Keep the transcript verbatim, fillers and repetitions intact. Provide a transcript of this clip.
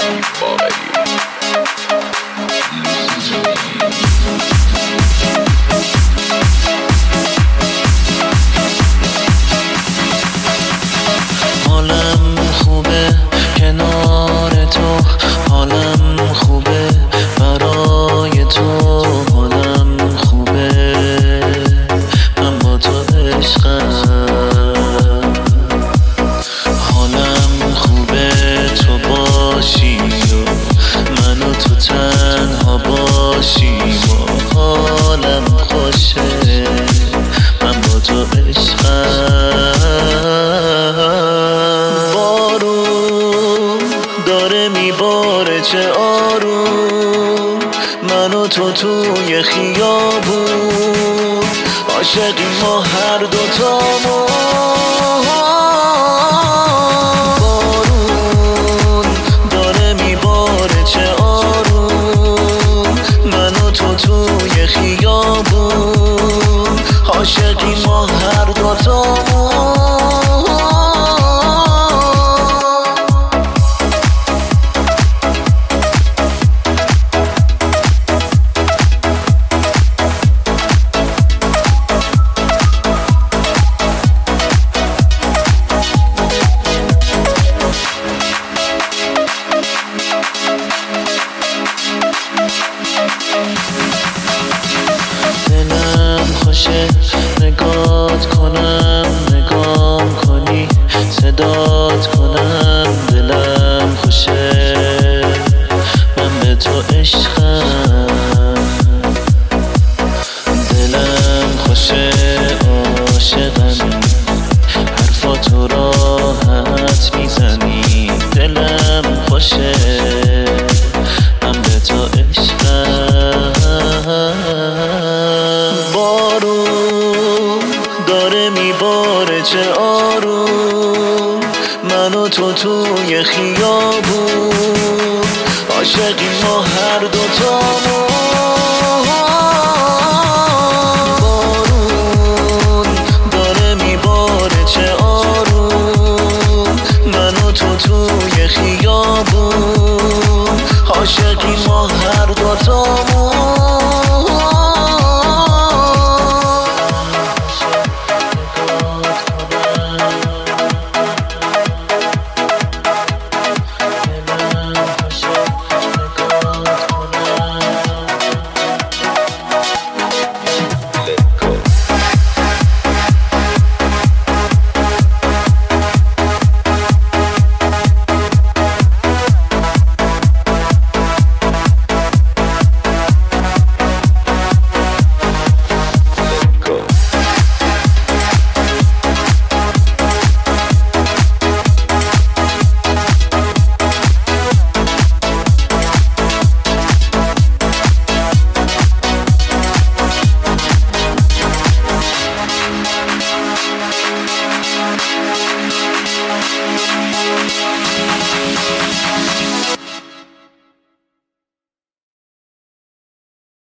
حالم خوبه کنار تو، حالم خوبه برای تو، حالم خوبه من با تو عشقم. حالم خوبه تو باشی و من و تو تنها باشیم و حالم خوشه من با تو عشقم. بارون داره میباره چه آروم، من و تو توی خیابون عاشقی ما هر دوتامون. بارون داره میباره چه آروم، من و تو توی خیابون عاشقی ما هر دوتامون. دلم خوشه نگات کنم، نگام کنی صدات کنم. دلم خوشه من به تو عشقم. دلم خوشه عاشقمی، حرفاتو راحت میزنی. دلم خوشه من به تو عشقم. بارون داره میباره چه آروم، من و تو توی خیابون عاشقی ما هر دوتامون.